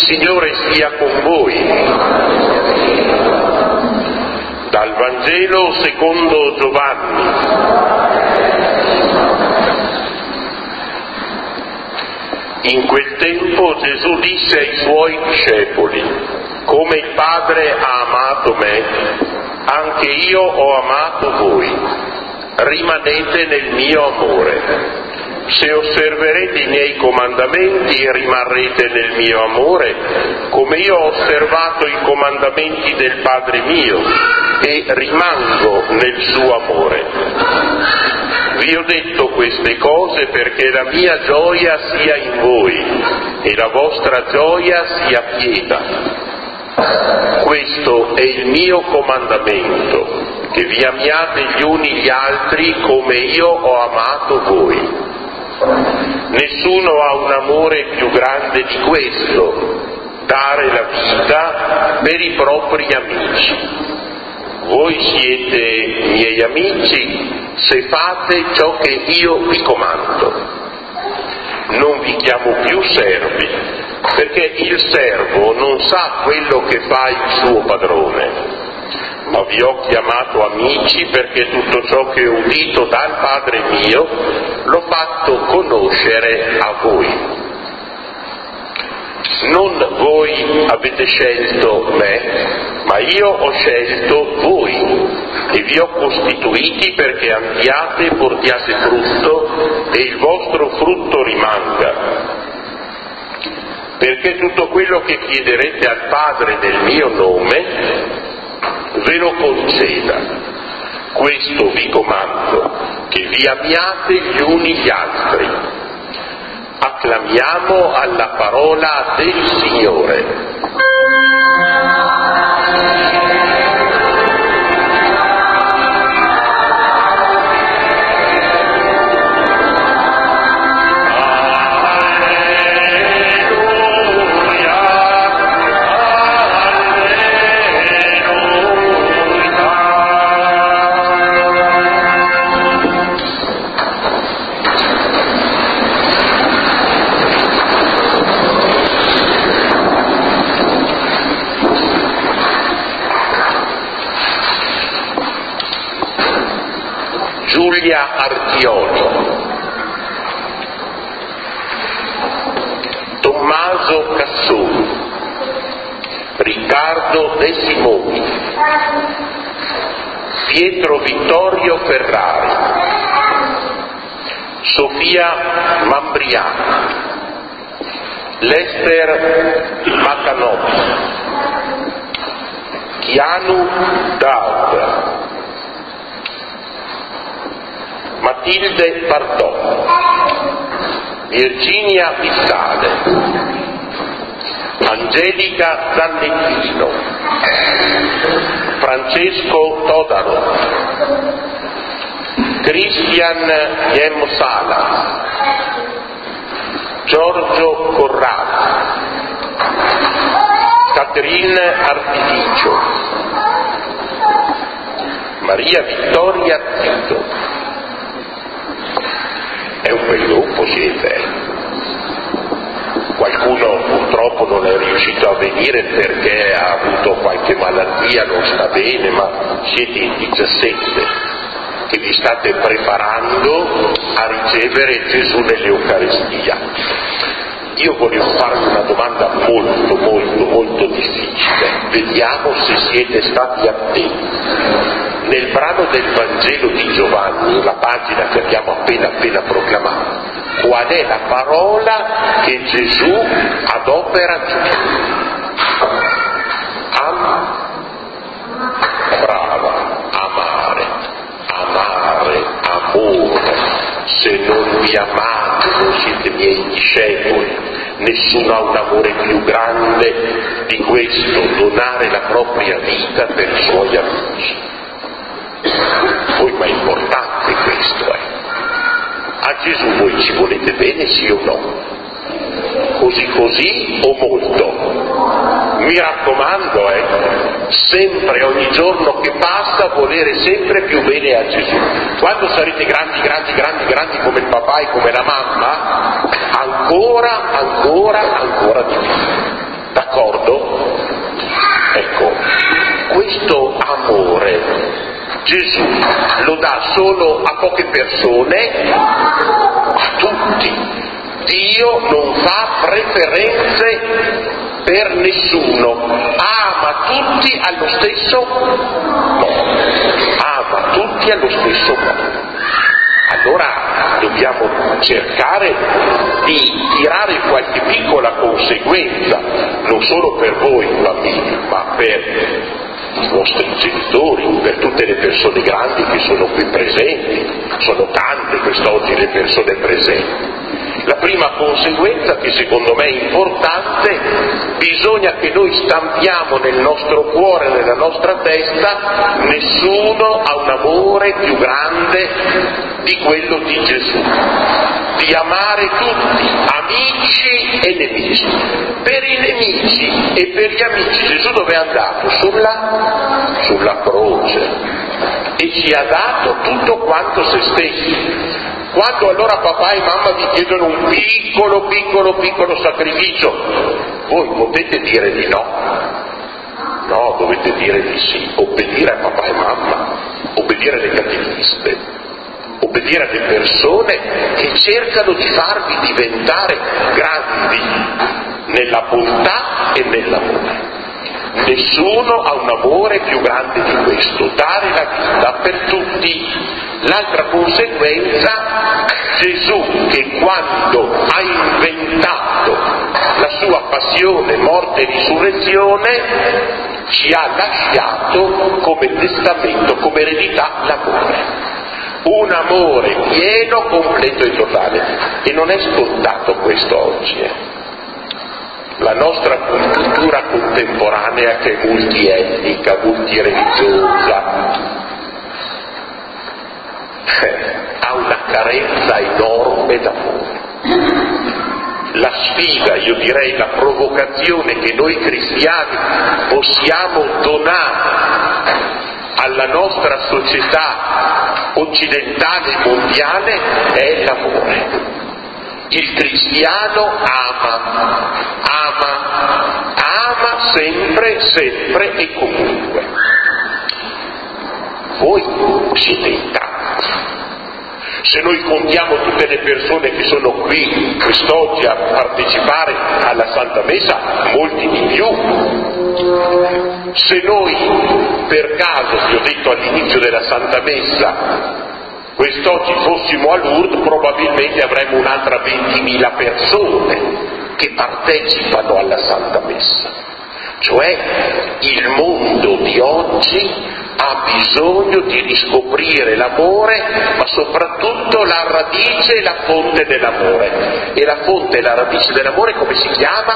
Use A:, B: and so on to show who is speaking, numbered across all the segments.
A: Signore sia con voi. Dal Vangelo secondo Giovanni. In quel tempo Gesù disse ai suoi discepoli: come il Padre ha amato me, anche io ho amato voi. Rimanete nel mio amore. Se osserverete i miei comandamenti rimarrete nel mio amore, come io ho osservato i comandamenti del Padre mio e rimango nel suo amore. Vi ho detto queste cose perché la mia gioia sia in voi e la vostra gioia sia piena. Questo è il mio comandamento, che vi amiate gli uni gli altri come io ho amato voi. Nessuno ha un amore più grande di questo, dare la vita per i propri amici. Voi siete miei amici se fate ciò che io vi comando. Non vi chiamo più servi, perché il servo non sa quello che fa il suo padrone. Ma vi ho chiamato amici perché tutto ciò che ho udito dal Padre mio l'ho fatto conoscere a voi. Non voi avete scelto me, ma io ho scelto voi e vi ho costituiti perché andiate e portiate frutto e il vostro frutto rimanga. Perché tutto quello che chiederete al Padre nel mio nome ve lo conceda. Questo vi comando, che vi amiate gli uni gli altri. Acclamiamo alla parola del Signore. Giulia Archioni, Tommaso Cassoni, Riccardo De Simoni, Pietro Vittorio Ferrari, Sofia Mambriani, Lester Macanotti, Chianu Daud, Matilde Bardò, Virginia Vissale, Angelica Zannettino, Francesco Todaro, Christian Yemsala, Giorgio Corrado, Catherine Artificio, Maria Vittoria Tito. È un bel gruppo, siete. Qualcuno purtroppo non è riuscito a venire perché ha avuto qualche malattia, non sta bene, ma siete in 17 che vi state preparando a ricevere Gesù nell'Eucaristia. Io voglio farvi una domanda molto difficile. Vediamo se siete stati attenti. Nel brano del Vangelo di Giovanni, la pagina che abbiamo appena proclamato, qual è la parola che Gesù adopera giù? Brava, amare, amore. Se non vi amate non siete miei discepoli. Nessuno ha un amore più grande di questo, donare la propria vita per i suoi amici. Poi ma è importante questo, A Gesù voi ci volete bene, sì o no? Così o molto? Mi raccomando, sempre, ogni giorno che passa, volere sempre più bene a Gesù. Quando sarete grandi come il papà e come la mamma, ancora di più. Da d'accordo? Ecco, questo amore Gesù lo dà solo a poche persone, a tutti. Dio non fa preferenze per nessuno, ama tutti allo stesso modo, ama tutti allo stesso modo. Allora dobbiamo cercare di tirare qualche piccola conseguenza, non solo per voi bambini, ma per i vostri genitori, per tutte le persone grandi che sono qui presenti. Sono tante quest'oggi le persone presenti. La prima conseguenza, che secondo me è importante, bisogna che noi stampiamo nel nostro cuore, nella nostra testa: nessuno ha un amore più grande di quello di Gesù, di amare tutti, amici e nemici. Per i nemici e per gli amici Gesù dove è andato? Sulla croce, e ci ha dato tutto quanto se stesso. Quando allora papà e mamma vi chiedono un piccolo sacrificio, voi potete dire di no. No, dovete dire di sì, obbedire a papà e mamma, obbedire alle catechiste, obbedire alle persone che cercano di farvi diventare grandi nella bontà e nell'amore. Nessuno ha un amore più grande di questo, dare la vita per tutti. L'altra conseguenza, Gesù, che quando ha inventato la sua passione, morte e risurrezione, ci ha lasciato come testamento, come eredità, l'amore. Un amore pieno, completo e totale. E non è scontato questo oggi. La nostra cultura contemporanea, che è multietnica, multireligiosa, ha una carenza enorme d'amore. La sfida, io direi la provocazione che noi cristiani possiamo donare alla nostra società occidentale e mondiale è l'amore. Il cristiano ama sempre e comunque. Voi siete in tanti. Se noi contiamo tutte le persone che sono qui quest'oggi a partecipare alla Santa Messa, molti di più. Se noi per caso, vi ho detto all'inizio della Santa Messa, quest'oggi fossimo a Lourdes, probabilmente avremmo un'altra 20.000 persone che partecipano alla Santa Messa. Cioè il mondo di oggi ha bisogno di riscoprire l'amore, ma soprattutto la radice e la fonte dell'amore. E la fonte e la radice dell'amore come si chiama?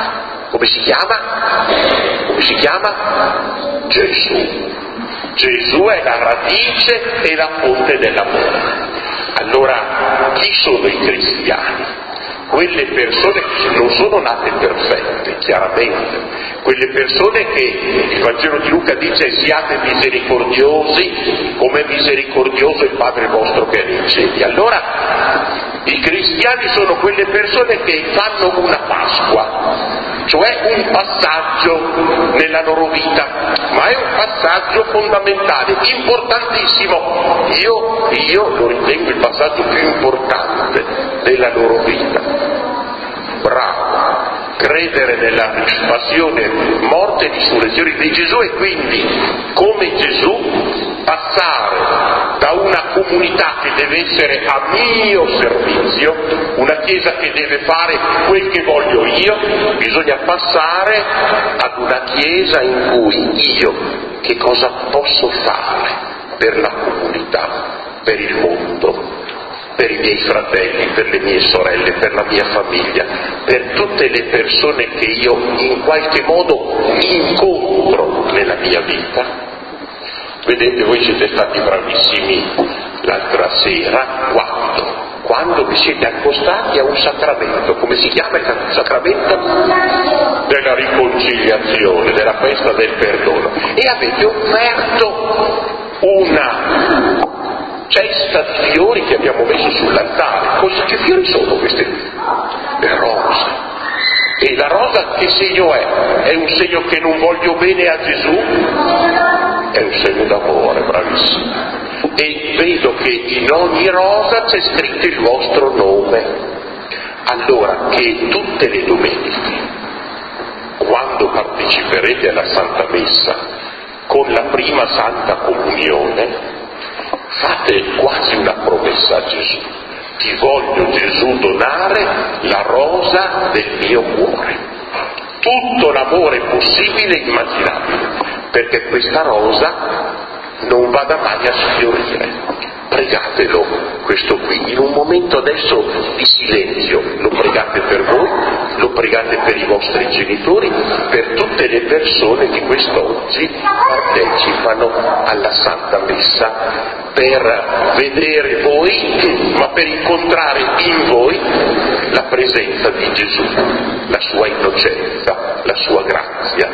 A: Gesù. Gesù è la radice e la fonte dell'amore. Allora, chi sono i cristiani? Quelle persone che non sono nate perfette, chiaramente, quelle persone che il Vangelo di Luca dice: siate misericordiosi come è misericordioso il Padre vostro che è nei cieli. Allora i cristiani sono quelle persone che fanno una Pasqua, cioè un passaggio nella loro vita, ma è un passaggio fondamentale, importantissimo. Io lo ritengo il passaggio più importante della loro vita. Bravo, credere nella passione, morte e risurrezione di Gesù, e quindi, come Gesù, passare da una comunità che deve essere a mio servizio, una chiesa che deve fare quel che voglio io, bisogna passare ad una chiesa in cui io che cosa posso fare per la comunità, per il mondo, per i miei fratelli, per le mie sorelle, per la mia famiglia, per tutte le persone che io in qualche modo incontro nella mia vita. Vedete, voi siete stati bravissimi l'altra sera, quando vi siete accostati a un sacramento. Come si chiama il sacramento? Della riconciliazione, della festa del perdono, e avete offerto una cesta di fiori che abbiamo messo sull'altare. Che fiori sono queste? Le rose. E la rosa rosa che segno è? È un segno che non voglio bene a Gesù? È un segno d'amore, bravissimo. E vedo che in ogni rosa c'è scritto il vostro nome. Allora, che tutte le domeniche, quando parteciperete alla Santa Messa, con la prima Santa Comunione, fate quasi una promessa a Gesù. Ti voglio, Gesù, donare la rosa del mio cuore. Tutto l'amore possibile e immaginabile, perché questa rosa non vada mai a sfiorire. Pregatelo questo qui, in un momento adesso di silenzio, lo pregate per voi, lo pregate per i vostri genitori, per tutte le persone che quest'oggi partecipano alla Santa Messa, per vedere voi, ma per incontrare in voi la presenza di Gesù, la sua innocenza, la sua grazia,